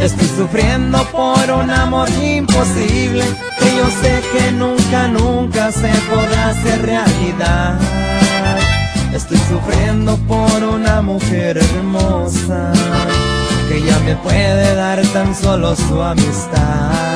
Estoy sufriendo por un amor imposible, que yo sé que nunca, nunca se podrá hacer realidad. Estoy sufriendo por una mujer hermosa, que ya me puede dar tan solo su amistad.